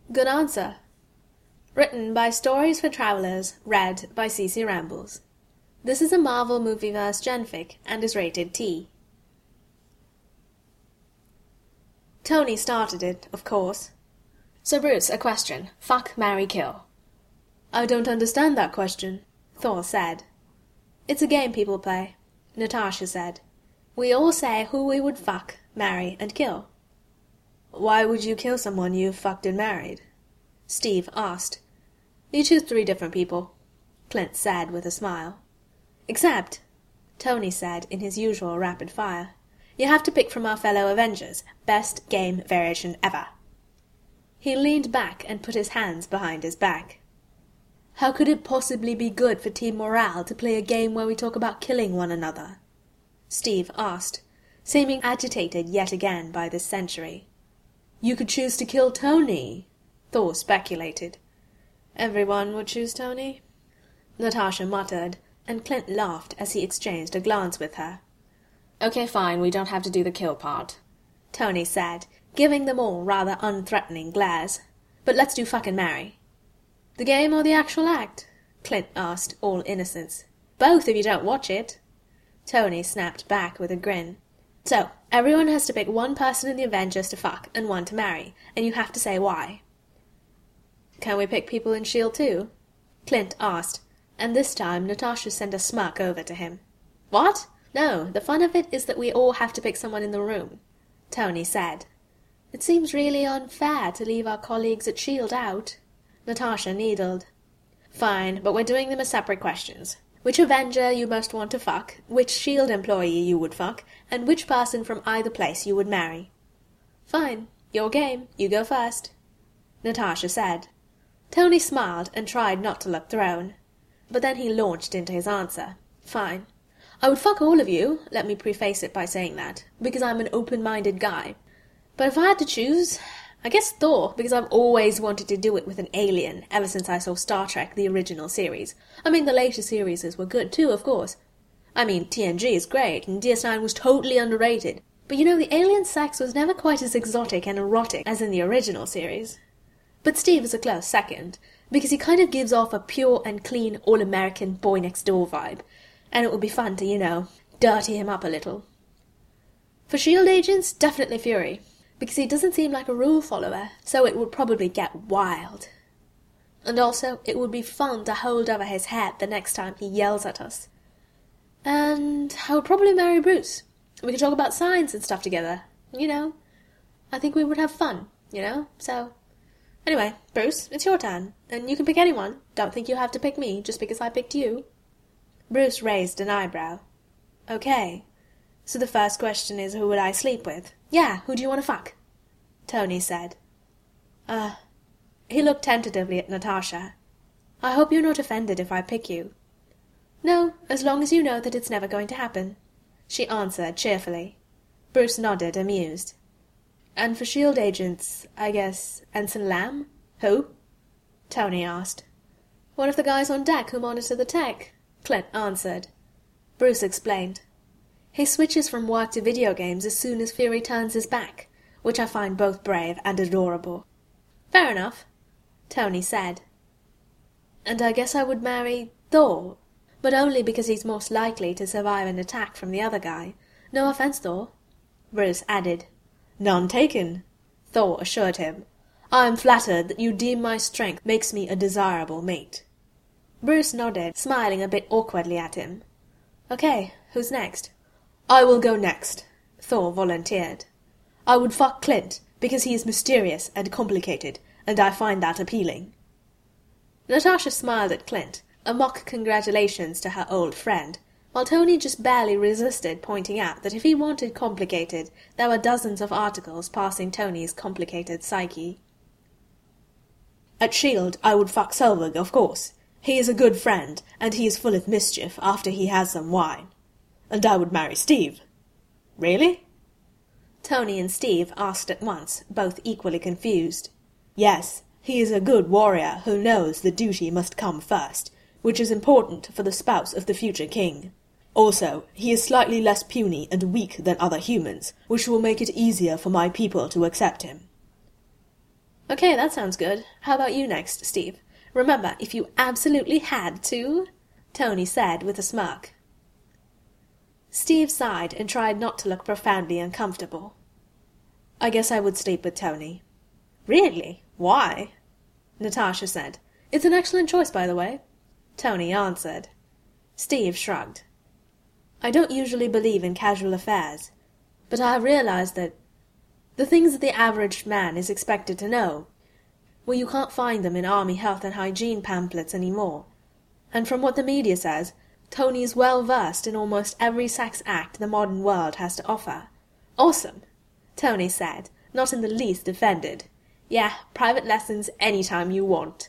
Good answer. Written by Stories for Travelers, read by CC Rambles. This is a Marvel Movieverse genfic and is rated T. Tony started it, of course. So Bruce, a question. Fuck, marry, kill. I don't understand that question, Thor said. It's a game people play, Natasha said. We all say who we would fuck, marry, and kill. Why would you kill someone you've fucked and married? Steve asked. You choose 3 different people, Clint said with a smile. Except, Tony said in his usual rapid fire, you have to pick from our fellow Avengers. Best game variation ever. He leaned back and put his hands behind his back. How could it possibly be good for team morale to play a game where we talk about killing one another? Steve asked, seeming agitated yet again by this century. You could choose to kill Tony, Thor speculated. Everyone would choose Tony, Natasha muttered, and Clint laughed as he exchanged a glance with her. Okay, fine, we don't have to do the kill part, Tony said, giving them all rather unthreatening glares. But let's do fucking marry. The game or the actual act? Clint asked, all innocence. Both if you don't watch it. Tony snapped back with a grin. So, everyone has to pick one person in the Avengers to fuck and one to marry, and you have to say why. Can we pick people in S.H.I.E.L.D. too? Clint asked, and this time Natasha sent a smirk over to him. What? No, the fun of it is that we all have to pick someone in the room, Tony said. It seems really unfair to leave our colleagues at S.H.I.E.L.D. out. Natasha needled. Fine, but we're doing them as separate questions. Which Avenger you most want to fuck, which S.H.I.E.L.D. employee you would fuck, and which person from either place you would marry. Fine, your game, you go first, Natasha said. Tony smiled and tried not to look thrown. But then he launched into his answer. Fine. I would fuck all of you, let me preface it by saying that, because I'm an open-minded guy. But if I had to choose, I guess Thor, because I've always wanted to do it with an alien, ever since I saw Star Trek, the original series. I mean, the later series were good too, of course. I mean, TNG is great, and DS9 was totally underrated. But you know, the alien sex was never quite as exotic and erotic as in the original series. But Steve is a close second, because he kind of gives off a pure and clean all-American boy-next-door vibe, and it would be fun to, you know, dirty him up a little. For S.H.I.E.L.D. agents, definitely Fury, because he doesn't seem like a rule follower, so it would probably get wild. And also, it would be fun to hold over his head the next time he yells at us. And I would probably marry Bruce. We could talk about science and stuff together, you know. I think we would have fun, you know, so... Anyway, Bruce, it's your turn, and you can pick anyone. Don't think you have to pick me just because I picked you. Bruce raised an eyebrow. Okay, so the first question is who would I sleep with? Yeah, who do you want to fuck? Tony said. He looked tentatively at Natasha. I hope you're not offended if I pick you. No, as long as you know that it's never going to happen, she answered cheerfully. Bruce nodded, amused. And for S.H.I.E.L.D. agents, I guess, Ensign Lamb? Who? Tony asked. One of the guys on deck who monitor the tech, Clint answered. Bruce explained. He switches from work to video games as soon as Fury turns his back, which I find both brave and adorable. Fair enough, Tony said. And I guess I would marry Thor, but only because he's most likely to survive an attack from the other guy. No offense, Thor, Bruce added. None taken, Thor assured him. I am flattered that you deem my strength makes me a desirable mate. Bruce nodded, smiling a bit awkwardly at him. Okay, who's next? I will go next, Thor volunteered. I would fuck Clint, because he is mysterious and complicated, and I find that appealing. Natasha smiled at Clint, a mock congratulations to her old friend, while Tony just barely resisted pointing out that if he wanted complicated, there were dozens of articles passing Tony's complicated psyche. At S.H.I.E.L.D. I would fuck Selvig, of course. He is a good friend, and he is full of mischief after he has some wine. And I would marry Steve. Really? Tony and Steve asked at once, both equally confused. Yes, he is a good warrior who knows the duty must come first, which is important for the spouse of the future king. Also, he is slightly less puny and weak than other humans, which will make it easier for my people to accept him. Okay, that sounds good. How about you next, Steve? Remember, if you absolutely had to, Tony said with a smirk. Steve sighed and tried not to look profoundly uncomfortable. I guess I would sleep with Tony. Really? Why? Natasha said. It's an excellent choice, by the way. Tony answered. Steve shrugged. I don't usually believe in casual affairs, but I have realized that the things that the average man is expected to know, well, you can't find them in army health and hygiene pamphlets anymore. And from what the media says, Tony is well versed in almost every sex act the modern world has to offer. Awesome, Tony said, not in the least offended. Yeah, private lessons anytime you want.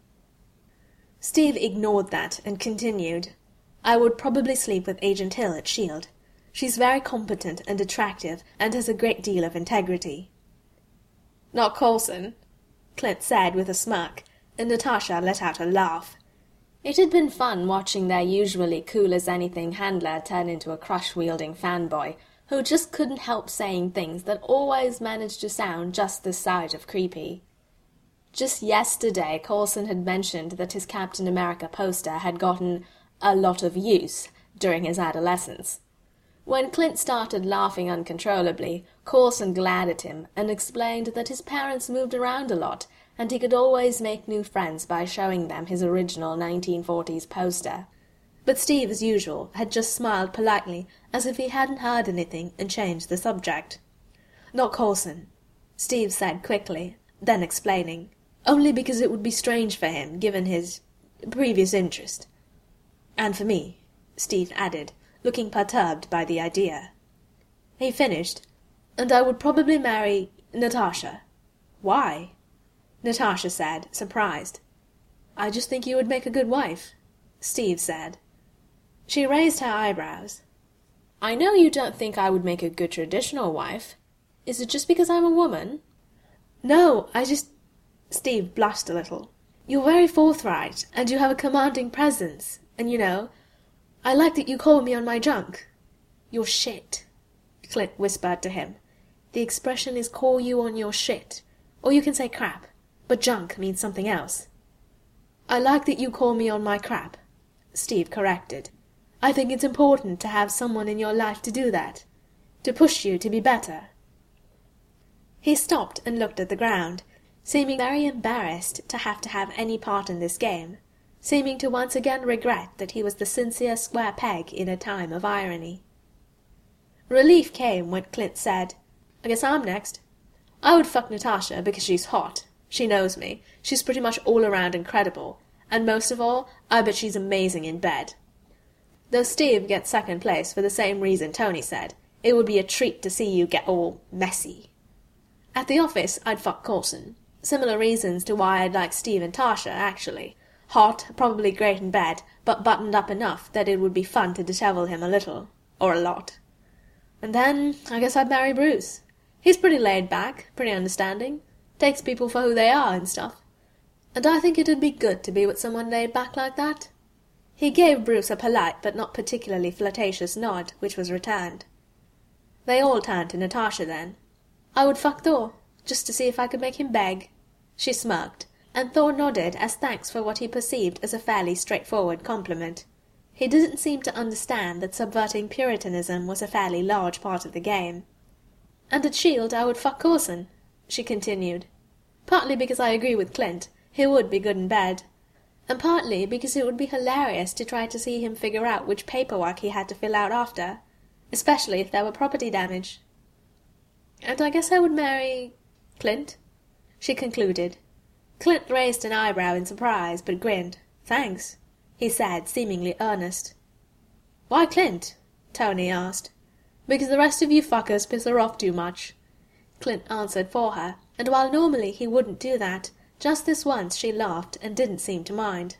Steve ignored that and continued. I would probably sleep with Agent Hill at S.H.I.E.L.D. She's very competent and attractive and has a great deal of integrity. Not Coulson, Clint said with a smirk, and Natasha let out a laugh. It had been fun watching their usually cool-as-anything handler turn into a crush-wielding fanboy who just couldn't help saying things that always managed to sound just this side of creepy. Just yesterday, Coulson had mentioned that his Captain America poster had gotten a lot of use during his adolescence. When Clint started laughing uncontrollably, Coulson glared at him and explained that his parents moved around a lot, and he could always make new friends by showing them his original 1940s poster. But Steve, as usual, had just smiled politely, as if he hadn't heard anything, and changed the subject. Not Coulson, Steve said quickly, then explaining. Only because it would be strange for him, given his previous interest. And for me, Steve added, looking perturbed by the idea. He finished, and I would probably marry Natasha. Why? Natasha said, surprised. I just think you would make a good wife, Steve said. She raised her eyebrows. I know you don't think I would make a good traditional wife. Is it just because I'm a woman? No, Steve blushed a little. You're very forthright, and you have a commanding presence, and I like that you call me on my junk. Your shit, Clint whispered to him. The expression is call you on your shit, or you can say crap, but junk means something else. I like that you call me on my crap, Steve corrected. I think it's important to have someone in your life to do that, to push you to be better. He stopped and looked at the ground, seeming very embarrassed to have any part in this game, seeming to once again regret that he was the sincere square peg in a time of irony. Relief came when Clint said, I guess I'm next. I would fuck Natasha because she's hot. She knows me. She's pretty much all around incredible. And most of all, I bet she's amazing in bed. Though Steve gets second place for the same reason Tony said, it would be a treat to see you get all messy. At the office, I'd fuck Coulson. Similar reasons to why I'd like Steve and Tasha, actually. Hot, probably great in bed, but buttoned up enough that it would be fun to dishevel him a little. Or a lot. And then, I guess I'd marry Bruce. He's pretty laid back, pretty understanding. Takes people for who they are and stuff. And I think it'd be good to be with someone laid back like that. He gave Bruce a polite but not particularly flirtatious nod, which was returned. They all turned to Natasha then. I would fuck Thor, just to see if I could make him beg. She smirked, and Thor nodded as thanks for what he perceived as a fairly straightforward compliment. He didn't seem to understand that subverting Puritanism was a fairly large part of the game. And at S.H.I.E.L.D. I would fuck Coulson, she continued. Partly because I agree with Clint, he would be good in bed. And partly because it would be hilarious to try to see him figure out which paperwork he had to fill out after, especially if there were property damage. And I guess I would marry Clint, she concluded. Clint raised an eyebrow in surprise, but grinned. Thanks, he said, seemingly earnest. Why Clint? Tony asked. Because the rest of you fuckers piss her off too much, Clint answered for her, and while normally he wouldn't do that, just this once she laughed and didn't seem to mind.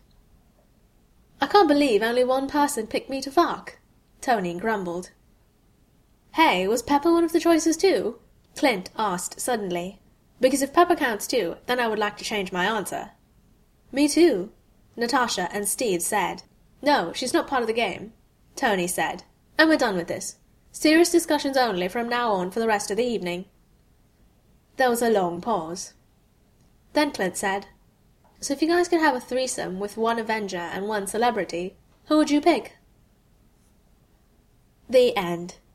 I can't believe only one person picked me to fuck, Tony grumbled. Hey, was Pepper one of the choices too? Clint asked suddenly. Because if Pepper counts too, then I would like to change my answer. Me too, Natasha and Steve said. No, she's not part of the game, Tony said. And we're done with this. Serious discussions only from now on for the rest of the evening. There was a long pause. Then Clint said, "So if you guys could have a threesome with one Avenger and one celebrity, who would you pick?" The end.